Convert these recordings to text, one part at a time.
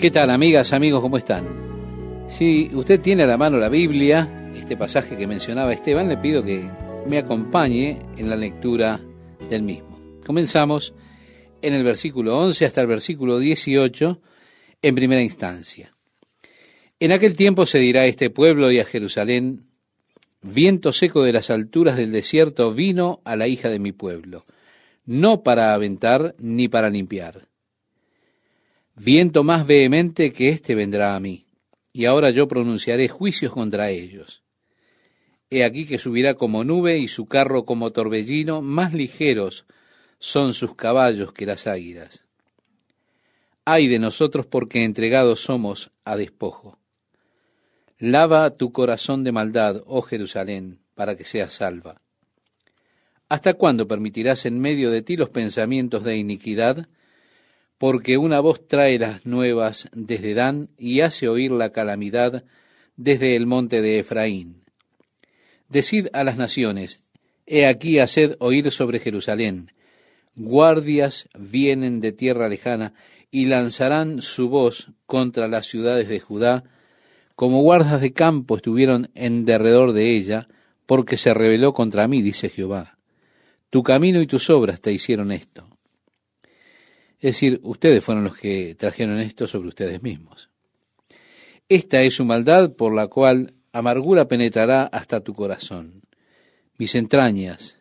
¿Qué tal, amigas, amigos? ¿Cómo están? Si usted tiene a la mano la Biblia, este pasaje que mencionaba Esteban, le pido que me acompañe en la lectura del mismo. Comenzamos en el versículo 11 hasta el versículo 18 en primera instancia. En aquel tiempo se dirá a este pueblo y a Jerusalén: viento seco de las alturas del desierto vino a la hija de mi pueblo, no para aventar ni para limpiar. Viento más vehemente que éste vendrá a mí, y ahora yo pronunciaré juicios contra ellos. He aquí que subirá como nube y su carro como torbellino, más ligeros son sus caballos que las águilas. Ay de nosotros, porque entregados somos a despojo. Lava tu corazón de maldad, oh Jerusalén, para que seas salva. ¿Hasta cuándo permitirás en medio de ti los pensamientos de iniquidad? Porque una voz trae las nuevas desde Dan y hace oír la calamidad desde el monte de Efraín. Decid a las naciones: he aquí, haced oír sobre Jerusalén. Guardias vienen de tierra lejana y lanzarán su voz contra las ciudades de Judá, como guardas de campo estuvieron en derredor de ella, porque se rebeló contra mí, dice Jehová. Tu camino y tus obras te hicieron esto. Es decir, ustedes fueron los que trajeron esto sobre ustedes mismos. Esta es su maldad, por la cual amargura penetrará hasta tu corazón. Mis entrañas,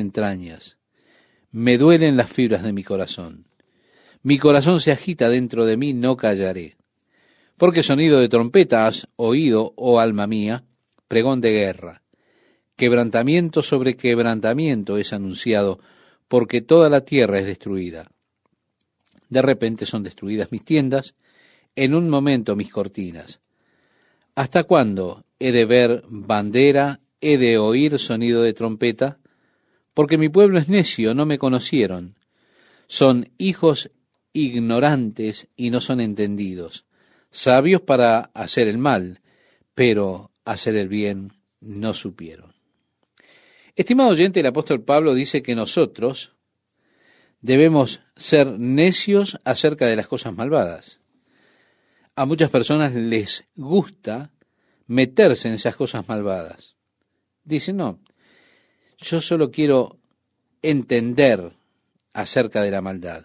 me duelen las fibras de mi corazón. Mi corazón se agita dentro de mí, no callaré. Porque sonido de trompeta has oído, oh alma mía, pregón de guerra. Quebrantamiento sobre quebrantamiento es anunciado, porque toda la tierra es destruida. De repente son destruidas mis tiendas, en un momento mis cortinas. ¿Hasta cuándo he de ver bandera, he de oír sonido de trompeta? Porque mi pueblo es necio, no me conocieron. Son hijos ignorantes y no son entendidos, sabios para hacer el mal, pero hacer el bien no supieron. Estimado oyente, el apóstol Pablo dice que nosotros debemos ser necios acerca de las cosas malvadas. A muchas personas les gusta meterse en esas cosas malvadas. Dicen: no, yo solo quiero entender acerca de la maldad.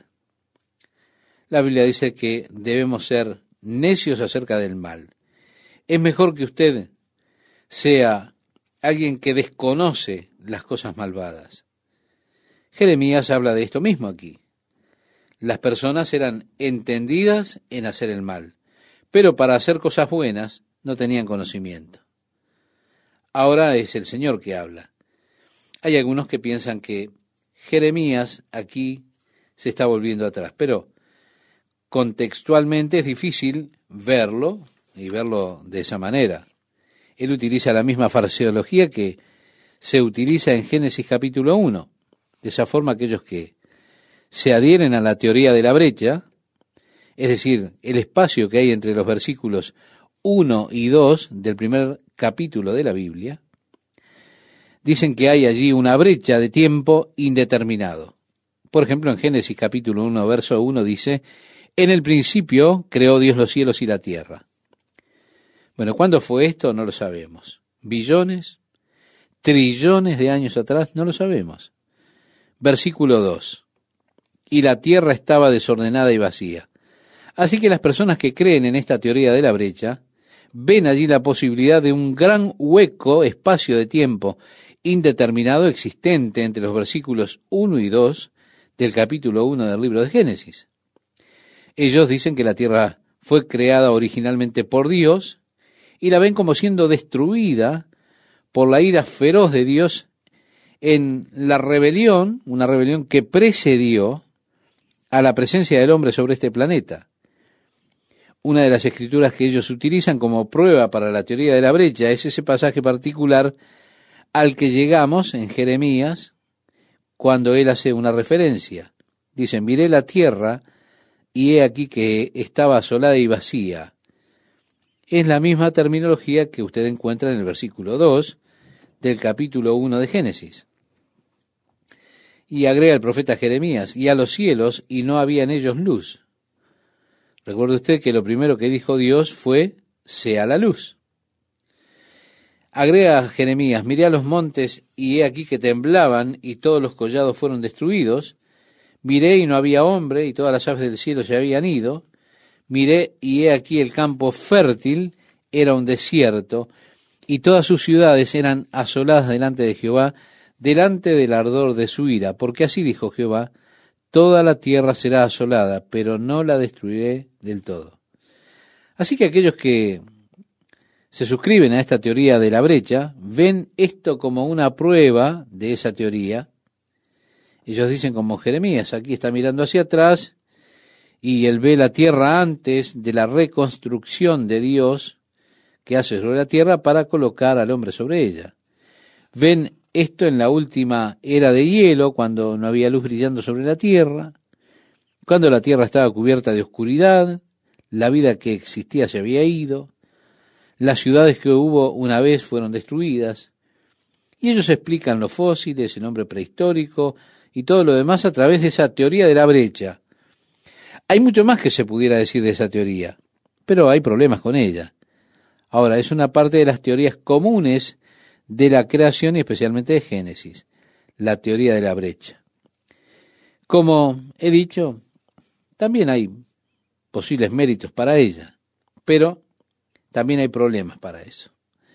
La Biblia dice que debemos ser necios acerca del mal. Es mejor que usted sea alguien que desconoce las cosas malvadas. Jeremías habla de esto mismo aquí. Las personas eran entendidas en hacer el mal, pero para hacer cosas buenas no tenían conocimiento. Ahora es el Señor que habla. Hay algunos que piensan que Jeremías aquí se está volviendo atrás, pero contextualmente es difícil verlo y verlo de esa manera. Él utiliza la misma fraseología que se utiliza en Génesis capítulo 1. De esa forma, aquellos que se adhieren a la teoría de la brecha, es decir, el espacio que hay entre los versículos 1 y 2 del primer capítulo de la Biblia, dicen que hay allí una brecha de tiempo indeterminado. Por ejemplo, en Génesis capítulo 1, verso 1 dice: en el principio creó Dios los cielos y la tierra. Bueno, ¿cuándo fue esto? No lo sabemos. ¿Billones? ¿Trillones de años atrás? No lo sabemos. Versículo 2. Y la tierra estaba desordenada y vacía. Así que las personas que creen en esta teoría de la brecha ven allí la posibilidad de un gran hueco, espacio de tiempo indeterminado existente entre los versículos 1 y 2 del capítulo 1 del libro de Génesis. Ellos dicen que la tierra fue creada originalmente por Dios y la ven como siendo destruida por la ira feroz de Dios en la rebelión, una rebelión que precedió a la presencia del hombre sobre este planeta. Una de las escrituras que ellos utilizan como prueba para la teoría de la brecha es ese pasaje particular al que llegamos en Jeremías, cuando él hace una referencia. Dicen: miré la tierra y he aquí que estaba asolada y vacía. Es la misma terminología que usted encuentra en el versículo 2 del capítulo 1 de Génesis. Y agrega el profeta Jeremías: y a los cielos, y no había en ellos luz. Recuerde usted que lo primero que dijo Dios fue, sea la luz. Agrega Jeremías, miré a los montes y he aquí que temblaban y todos los collados fueron destruidos. Miré y no había hombre y todas las aves del cielo se habían ido. Miré y he aquí el campo fértil era un desierto y todas sus ciudades eran asoladas delante de Jehová, delante del ardor de su ira. Porque así dijo Jehová, toda la tierra será asolada, pero no la destruiré del todo. Así que aquellos que se suscriben a esta teoría de la brecha, ven esto como una prueba de esa teoría. Ellos dicen como Jeremías, aquí está mirando hacia atrás, y él ve la tierra antes de la reconstrucción de Dios que hace sobre la tierra para colocar al hombre sobre ella. Ven esto en la última era de hielo, cuando no había luz brillando sobre la tierra, cuando la tierra estaba cubierta de oscuridad, la vida que existía se había ido, las ciudades que hubo una vez fueron destruidas, y ellos explican los fósiles, el hombre prehistórico y todo lo demás a través de esa teoría de la brecha. Hay mucho más que se pudiera decir de esa teoría, pero hay problemas con ella. Ahora, es una parte de las teorías comunes de la creación y especialmente de Génesis, la teoría de la brecha. Como he dicho, también hay posibles méritos para ella, pero también hay problemas para eso.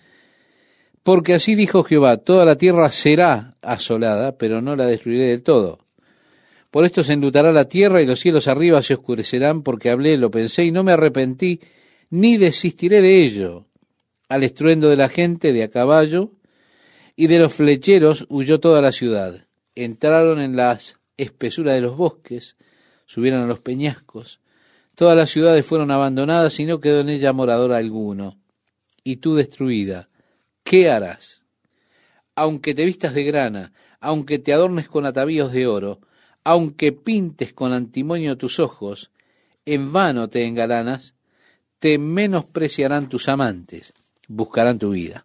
Porque así dijo Jehová, toda la tierra será asolada, pero no la destruiré del todo. Por esto se enlutará la tierra y los cielos arriba se oscurecerán, porque hablé, lo pensé y no me arrepentí, ni desistiré de ello. Al estruendo de la gente de a caballo y de los flecheros huyó toda la ciudad. Entraron en las espesuras de los bosques, subieron a los peñascos. Todas las ciudades fueron abandonadas y no quedó en ella morador alguno. Y tú destruida, ¿qué harás? Aunque te vistas de grana, aunque te adornes con atavíos de oro, aunque pintes con antimonio tus ojos, en vano te engalanas, te menospreciarán tus amantes, buscarán tu vida.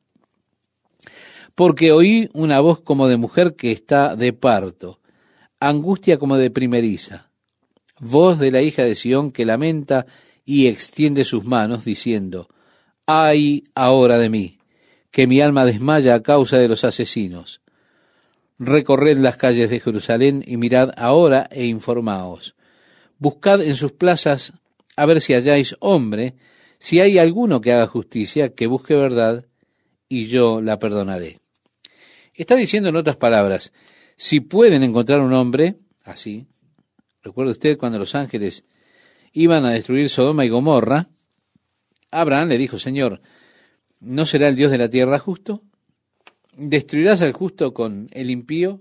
Porque oí una voz como de mujer que está de parto, angustia como de primeriza, voz de la hija de Sión que lamenta y extiende sus manos, diciendo, ¡ay ahora de mí, que mi alma desmaya a causa de los asesinos! Recorred las calles de Jerusalén y mirad ahora e informaos. Buscad en sus plazas a ver si halláis hombre, si hay alguno que haga justicia, que busque verdad, y yo la perdonaré. Está diciendo en otras palabras, si pueden encontrar un hombre, así, recuerde usted cuando los ángeles iban a destruir Sodoma y Gomorra, Abraham le dijo, Señor, ¿no será el Dios de la tierra justo? ¿Destruirás al justo con el impío?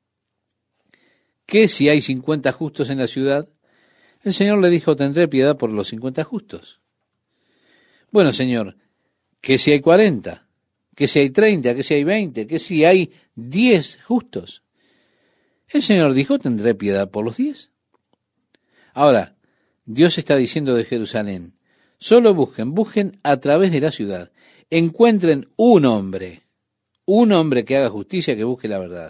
¿Qué si hay 50 justos en la ciudad? El Señor le dijo, tendré piedad por los 50 justos. Bueno, Señor, ¿qué si hay 40? ¿Qué si hay 30? ¿Qué si hay 20? ¿Qué si hay 10 justos? El Señor dijo, tendré piedad por los 10. Ahora, Dios está diciendo de Jerusalén, solo busquen a través de la ciudad, encuentren un hombre que haga justicia, que busque la verdad.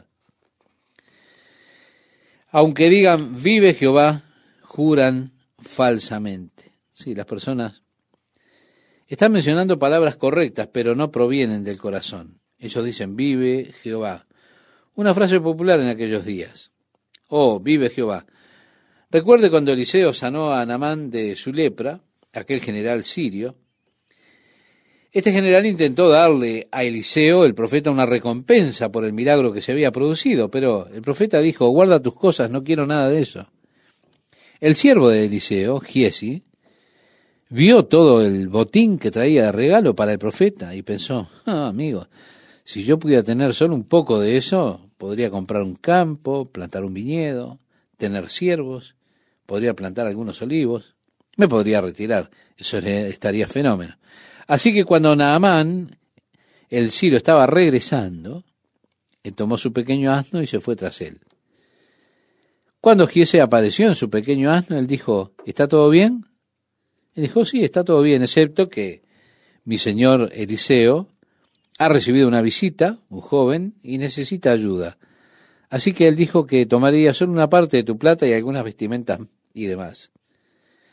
Aunque digan, vive Jehová, juran falsamente. Sí, las personas están mencionando palabras correctas, pero no provienen del corazón. Ellos dicen, vive Jehová. Una frase popular en aquellos días. Oh, vive Jehová. Recuerde cuando Eliseo sanó a Naamán de su lepra, aquel general sirio. Este general intentó darle a Eliseo, el profeta, una recompensa por el milagro que se había producido, pero el profeta dijo, guarda tus cosas, no quiero nada de eso. El siervo de Eliseo, Giesi, vio todo el botín que traía de regalo para el profeta y pensó, amigo, si yo pudiera tener solo un poco de eso, podría comprar un campo, plantar un viñedo, tener siervos, podría plantar algunos olivos, me podría retirar, eso estaría fenómeno. Así que cuando Naamán, el sirio, estaba regresando, él tomó su pequeño asno y se fue tras él. Cuando Giese apareció en su pequeño asno, él dijo, ¿está todo bien? Él dijo, sí, está todo bien, excepto que mi señor Eliseo ha recibido una visita, un joven, y necesita ayuda. Así que él dijo que tomaría solo una parte de tu plata y algunas vestimentas y demás.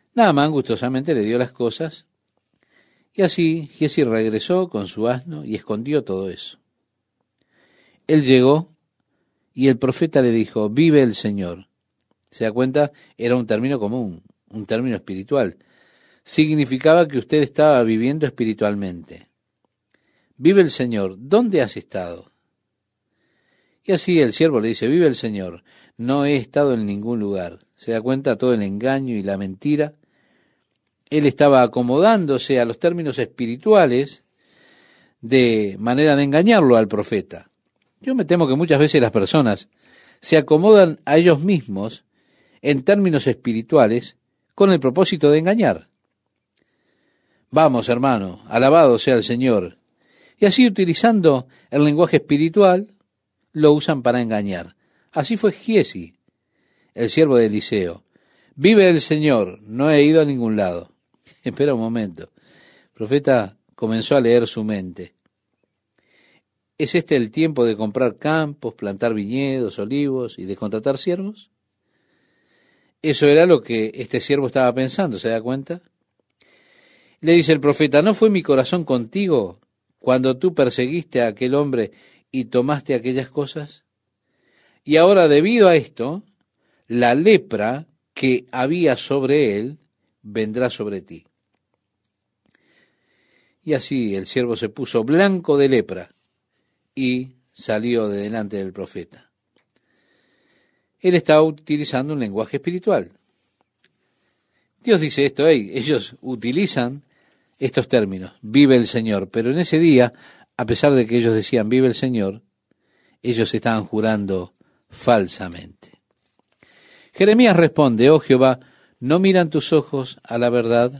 Naamán gustosamente le dio las cosas, y así Giezi regresó con su asno y escondió todo eso. Él llegó, y el profeta le dijo, vive el Señor. ¿Se da cuenta? Era un término común, un término espiritual. Significaba que usted estaba viviendo espiritualmente. Vive el Señor, ¿dónde has estado? Y así el siervo le dice, vive el Señor, no he estado en ningún lugar. ¿Se da cuenta? Todo el engaño y la mentira. Él estaba acomodándose a los términos espirituales de manera de engañarlo al profeta. Yo me temo que muchas veces las personas se acomodan a ellos mismos en términos espirituales con el propósito de engañar. Vamos, hermano, alabado sea el Señor. Y así, utilizando el lenguaje espiritual, lo usan para engañar. Así fue Giezi, el siervo de Eliseo. Vive el Señor, no he ido a ningún lado. Espera un momento. El profeta comenzó a leer su mente. ¿Es este el tiempo de comprar campos, plantar viñedos, olivos y de contratar siervos? Eso era lo que este siervo estaba pensando, ¿se da cuenta? Le dice el profeta, ¿no fue mi corazón contigo cuando tú perseguiste a aquel hombre y tomaste aquellas cosas? Y ahora, debido a esto, la lepra que había sobre él vendrá sobre ti. Y así el siervo se puso blanco de lepra y salió de delante del profeta. Él estaba utilizando un lenguaje espiritual. Dios dice esto, ellos utilizan estos términos, vive el Señor, pero en ese día, a pesar de que ellos decían vive el Señor, ellos estaban jurando falsamente. Jeremías responde, oh Jehová, ¿no miran tus ojos a la verdad?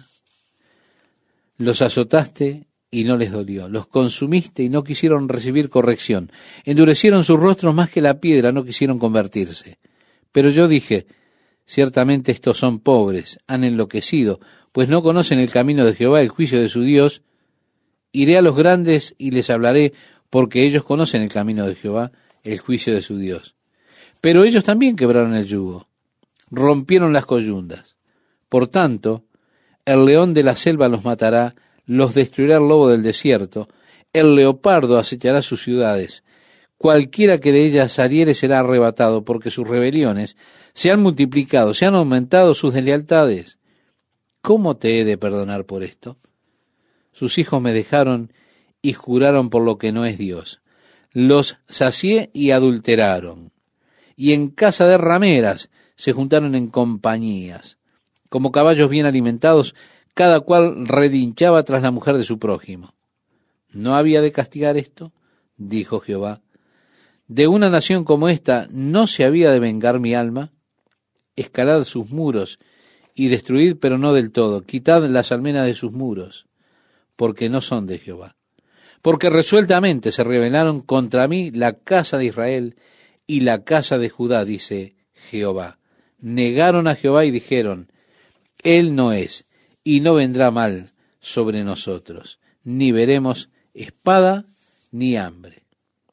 Los azotaste y no les dolió, los consumiste y no quisieron recibir corrección, endurecieron sus rostros más que la piedra, no quisieron convertirse. Pero yo dije, ciertamente estos son pobres, han enloquecido, pues no conocen el camino de Jehová, el juicio de su Dios. Iré a los grandes y les hablaré, porque ellos conocen el camino de Jehová, el juicio de su Dios. Pero ellos también quebraron el yugo, rompieron las coyundas. Por tanto, el león de la selva los matará, los destruirá el lobo del desierto, el leopardo acechará sus ciudades. Cualquiera que de ellas saliere será arrebatado, porque sus rebeliones se han multiplicado, se han aumentado sus deslealtades. ¿Cómo te he de perdonar por esto? Sus hijos me dejaron y juraron por lo que no es Dios. Los sacié y adulteraron. Y en casa de rameras se juntaron en compañías. Como caballos bien alimentados, cada cual relinchaba tras la mujer de su prójimo. ¿No había de castigar esto? Dijo Jehová. ¿De una nación como esta no se había de vengar mi alma? Escalad sus muros y destruid, pero no del todo. Quitad las almenas de sus muros, porque no son de Jehová. Porque resueltamente se rebelaron contra mí la casa de Israel y la casa de Judá, dice Jehová. Negaron a Jehová y dijeron, Él no es, y no vendrá mal sobre nosotros, ni veremos espada ni hambre.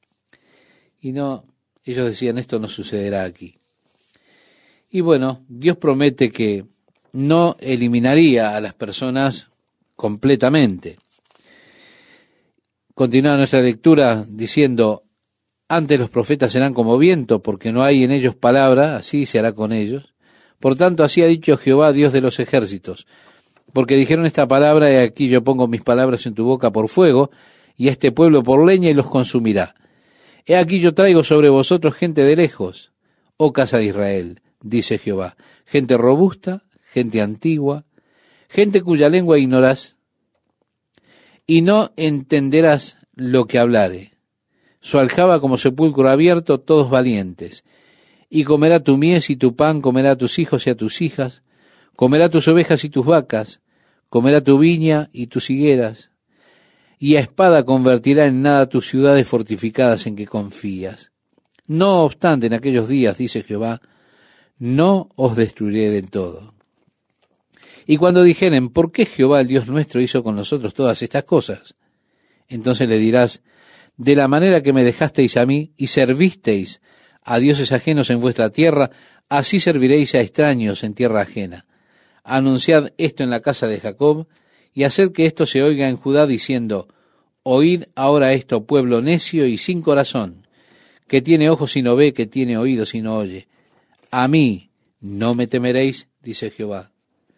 Y no, ellos decían, esto no sucederá aquí. Y bueno, Dios promete que no eliminaría a las personas completamente. Continúa nuestra lectura diciendo, antes los profetas serán como viento, porque no hay en ellos palabra, así se hará con ellos. Por tanto, así ha dicho Jehová, Dios de los ejércitos, porque dijeron esta palabra, y aquí yo pongo mis palabras en tu boca por fuego, y a este pueblo por leña, y los consumirá. He aquí yo traigo sobre vosotros gente de lejos, oh casa de Israel, dice Jehová, gente robusta, gente antigua, gente cuya lengua ignorás, y no entenderás lo que hablare. Su aljaba como sepulcro abierto, todos valientes. Y comerá tu mies y tu pan, comerá a tus hijos y a tus hijas, comerá tus ovejas y tus vacas, comerá tu viña y tus higueras, y a espada convertirá en nada tus ciudades fortificadas en que confías. No obstante, en aquellos días, dice Jehová, no os destruiré del todo. Y cuando dijeren, ¿por qué Jehová el Dios nuestro hizo con nosotros todas estas cosas? Entonces le dirás, de la manera que me dejasteis a mí y servisteis a dioses ajenos en vuestra tierra, así serviréis a extraños en tierra ajena. Anunciad esto en la casa de Jacob, y haced que esto se oiga en Judá, diciendo, oíd ahora esto, pueblo necio y sin corazón, que tiene ojos y no ve, que tiene oídos y no oye. A mí no me temeréis, dice Jehová.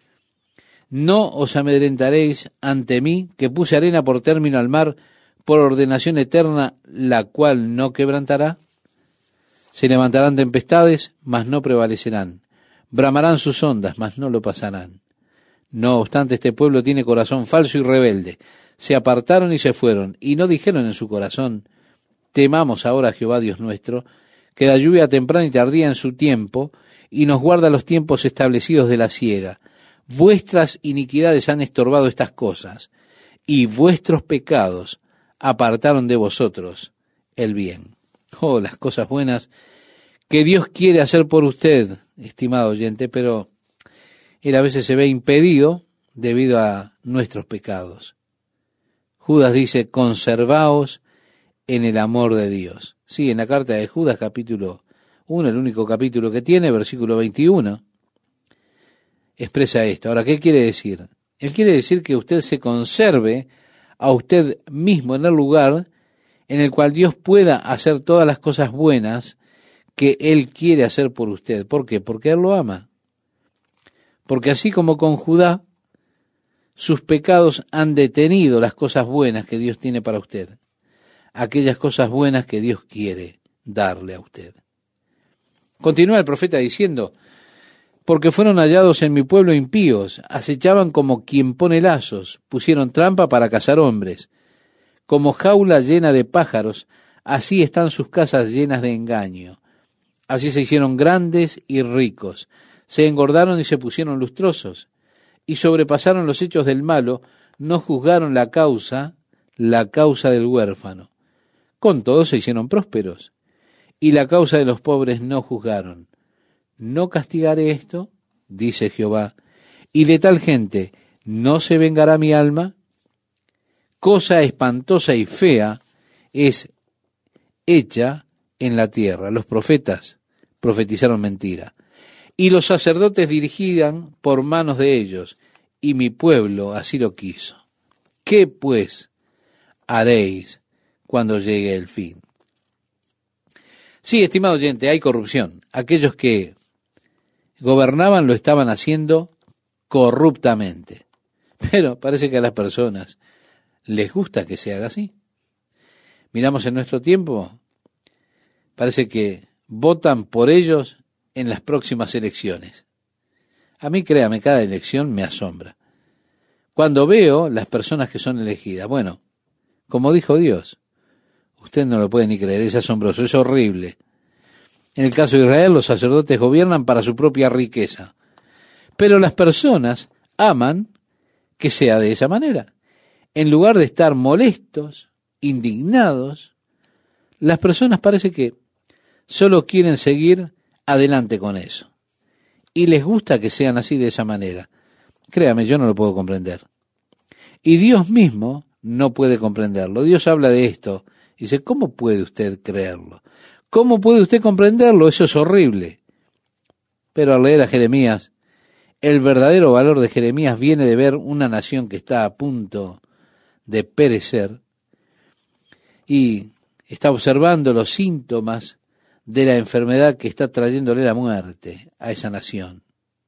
No os amedrentaréis ante mí, que puse arena por término al mar, por ordenación eterna, la cual no quebrantará. Se levantarán tempestades, mas no prevalecerán. Bramarán sus ondas, mas no lo pasarán. No obstante, este pueblo tiene corazón falso y rebelde. Se apartaron y se fueron, y no dijeron en su corazón, temamos ahora a Jehová Dios nuestro, que da lluvia temprana y tardía en su tiempo, y nos guarda los tiempos establecidos de la siega. Vuestras iniquidades han estorbado estas cosas, y vuestros pecados apartaron de vosotros el bien. Oh, las cosas buenas que Dios quiere hacer por usted, estimado oyente, pero Él a veces se ve impedido debido a nuestros pecados. Judas dice, conservaos en el amor de Dios. Sí, en la carta de Judas, capítulo 1, el único capítulo que tiene, versículo 21, expresa esto. Ahora, ¿qué quiere decir? Él quiere decir que usted se conserve a usted mismo en el lugar en el cual Dios pueda hacer todas las cosas buenas que Él quiere hacer por usted. ¿Por qué? Porque Él lo ama. Porque así como con Judá, sus pecados han detenido las cosas buenas que Dios tiene para usted, aquellas cosas buenas que Dios quiere darle a usted. Continúa el profeta diciendo, porque fueron hallados en mi pueblo impíos, acechaban como quien pone lazos, pusieron trampa para cazar hombres, como jaula llena de pájaros, así están sus casas llenas de engaño. Así se hicieron grandes y ricos, se engordaron y se pusieron lustrosos, y sobrepasaron los hechos del malo, no juzgaron la causa del huérfano. Con todo se hicieron prósperos, y la causa de los pobres no juzgaron. ¿No castigaré esto? Dice Jehová, y de tal gente no se vengará mi alma. Cosa espantosa y fea es hecha en la tierra. Los profetas profetizaron mentira, y los sacerdotes dirigían por manos de ellos, y mi pueblo así lo quiso. ¿Qué pues haréis cuando llegue el fin? Sí, estimado oyente, hay corrupción. Aquellos que gobernaban lo estaban haciendo corruptamente. Pero parece que a las personas les gusta que se haga así. Miramos en nuestro tiempo, parece que votan por ellos en las próximas elecciones. A mí, créame, cada elección me asombra. Cuando veo las personas que son elegidas, bueno, como dijo Dios, usted no lo puede ni creer, es asombroso, es horrible. En el caso de Israel, los sacerdotes gobiernan para su propia riqueza. Pero las personas aman que sea de esa manera. En lugar de estar molestos, indignados, las personas parece que solo quieren seguir adelante con eso. Y les gusta que sean así de esa manera. Créame, yo no lo puedo comprender. Y Dios mismo no puede comprenderlo. Dios habla de esto. Y dice, ¿cómo puede usted creerlo? ¿Cómo puede usted comprenderlo? Eso es horrible. Pero al leer a Jeremías, el verdadero valor de Jeremías viene de ver una nación que está a punto de perecer y está observando los síntomas de la enfermedad que está trayéndole la muerte a esa nación.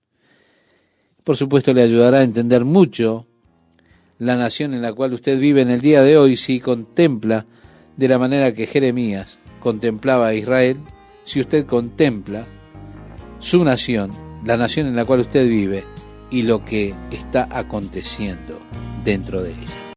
Por supuesto, le ayudará a entender mucho la nación en la cual usted vive en el día de hoy si contempla de la manera que Jeremías contemplaba a Israel, si usted contempla su nación, la nación en la cual usted vive y lo que está aconteciendo dentro de ella.